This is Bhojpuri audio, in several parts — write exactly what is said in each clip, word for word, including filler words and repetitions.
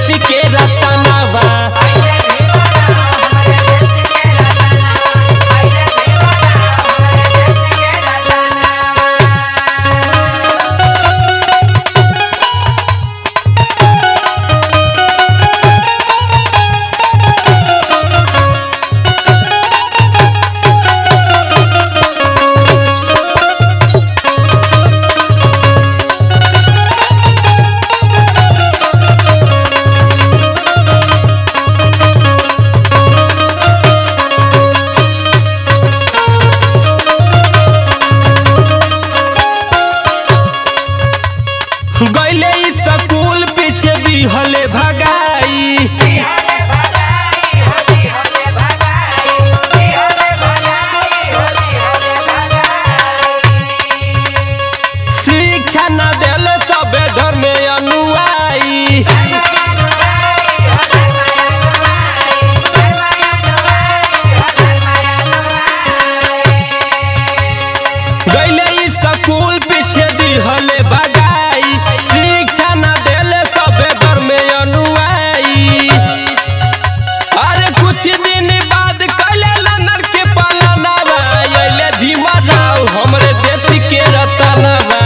देसी के रतनवा। गईले स्कूल पीछे दिहले भगाई, शिक्षा न देले सबे धर्म में अनुयायी। गईले स्कूल पीछे दिहले भगाई, शिक्षा न देले सबे धर्म में अनुयायी। अरे कुछ दिन बाद कैले लनर के पालनवा, अइले भीमा राव हमरे देश के रतनवा।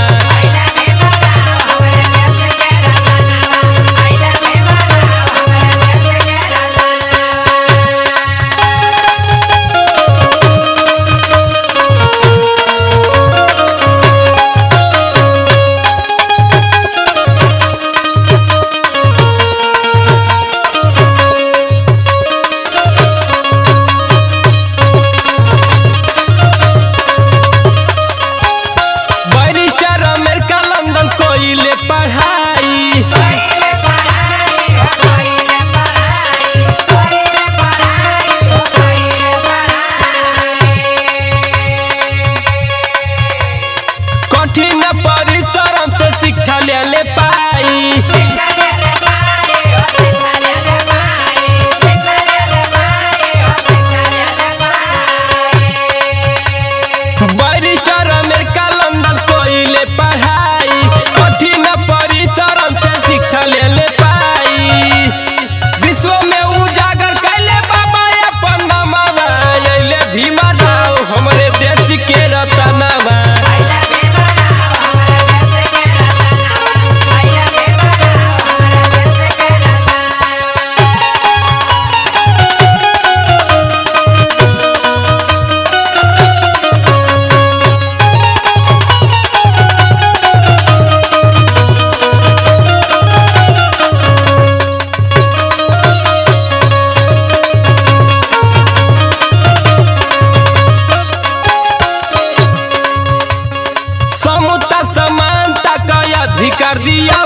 बैरिस्टर अमेरिका लंदन कोइले पढ़ाई, कठिन परिश्रम से शिक्षा ले ले पाई। बैरिस्टर अमेरिका लंदन कोइले पढ़ाई, कठिन परिश्रम से शिक्षा ले ले पाई। विश्व में उजागर कैले बाबा अपन नामवा, अइले भीमा राव हमरे देश के रतनवा। समता समानता का अधिकार दिया